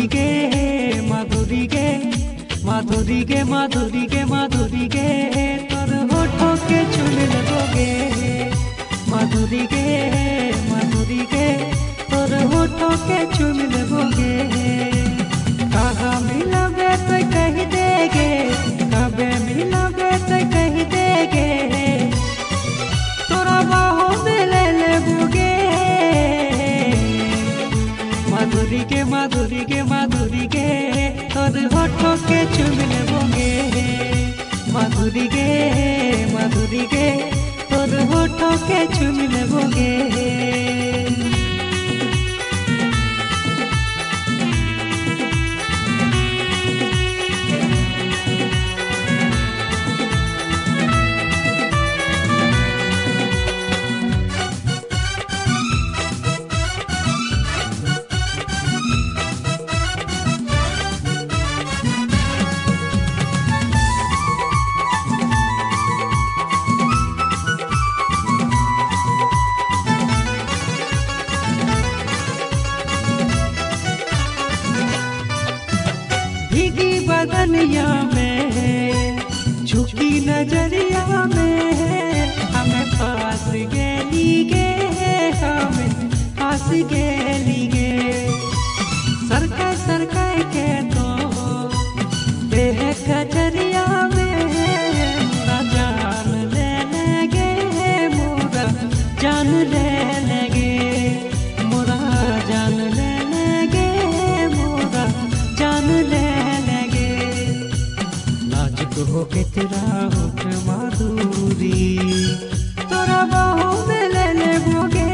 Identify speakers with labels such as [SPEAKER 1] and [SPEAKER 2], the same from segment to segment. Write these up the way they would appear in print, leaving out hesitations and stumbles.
[SPEAKER 1] माधुरी गे माधुरी गे माधुरी गे माधुरी गे माधुरी गे तोर होठों के चूम लेबोगे माधुरी गे माधुरी गे तोर होठों के चूम लेबोगे कहाँ मिलोगे तो कह देगे कबे मिलोगे तो कह देगे तोरा बाहों में ले लेबोगे माधुरी गे माधुरी गे माधुरी गे तोर होठों के चूम लेबोगे माधुरी गे माधुरी गे तोर होठों के चूम लेबोगे भीगी बदनिया में झुकी नजरिया में हमें पास गेली गे हमें पास गेली गे सरका सरका के तो देह कजरिया में मोरा जान ले लगे मोरा जान ले लगे मोरा जान ले लगे मोरा जान ले हो के तेरा होठ माधुरी तोरा बाहों में ले लेबोगे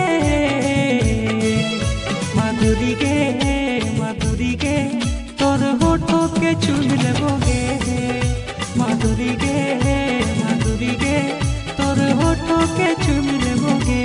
[SPEAKER 1] माधुरी गे माधुरी गे तोर होठों के चूम लेबोगे माधुरी गे माधुरी गे तोर होठों के चूम लेबोगे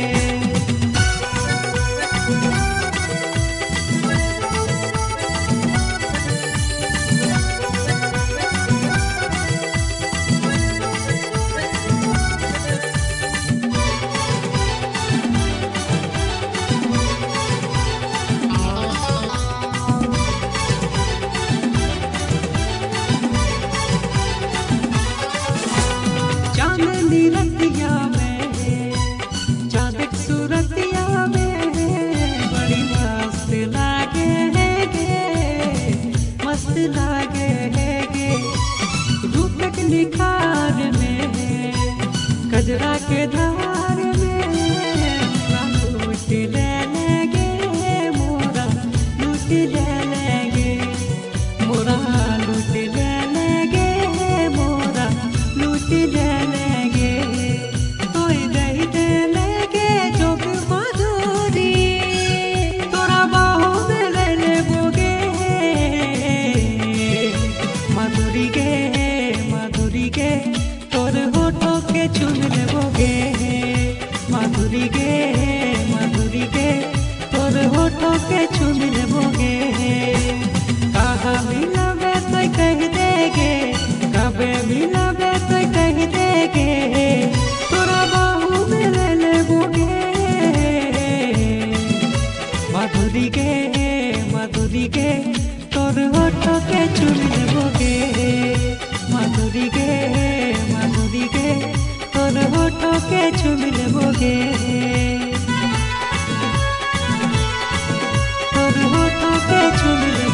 [SPEAKER 1] चांदनी रतिया में चांदक सूरतिया में बड़ी मस्त लागे है गे मस्त लागे है गे धूप के निखार में कजरा के धार में लूट ले लेगे मोरा लूट ले लेगे मोरा लूट ले लेगे मोरा लूट ले तोर होठों के चूम लेबोगे माधुरी गे माधुरी गे तोर होठों के चूम लेबोगे कहाँ मिलोगे तो कह देगे कबे मिलोगे तो कह देगे तोरा बाहों में ले लेबोगे माधुरी गे माधुरी गे तोर होठों के चूम लेबोगे माधुरी गे माधुरी गे तोर होठों के चूम लेबोगे तोर होठों के चूम